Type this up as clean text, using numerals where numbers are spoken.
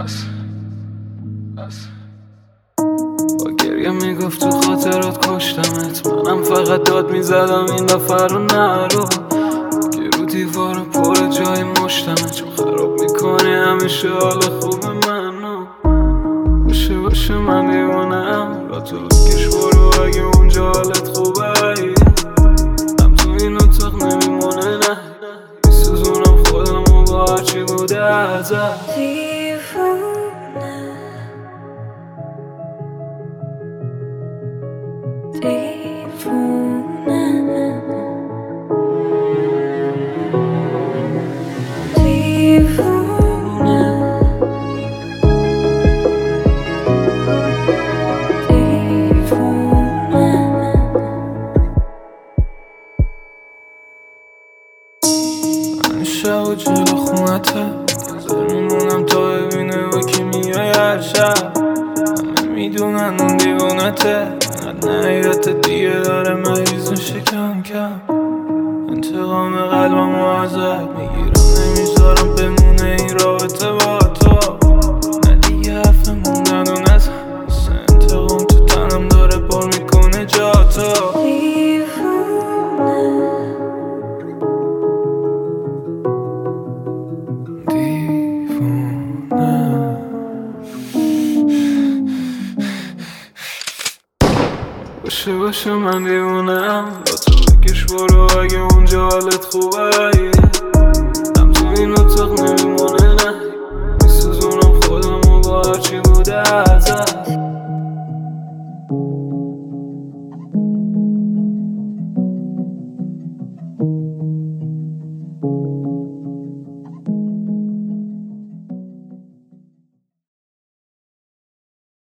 با گریه میگفت تو خاطرات کشتمت، منم فقط داد میزدم این دفعه رو نرو که رو دیوار پر جای مشتمت، چون خراب میکنی همیشه حال خوب منو. باشه من دیوانم، را تو بکش برو اگه اونجا حالت خوبه، هم تو این اتاق نمیمونه نه میسوزونم خودمو با هرچی بوده ازت. شب جلو خونته نظر میمونم تا ببینه با کی میای هر شب. همه میدونن اون دیوانته، اینقدر نیت دیگه داره مریض شکم کم. انتقام قلبمو ازت میگیرم نمیذارم بمونه این رابطه با تو. نه دیگه حرف موندن و نزن، انتقام تو تنم داره پر میکنه جا تو. باشه من دیوونم، با تو بکش برو اگه اونجا حالت خوبه، هم تو این اتاق نمیمونه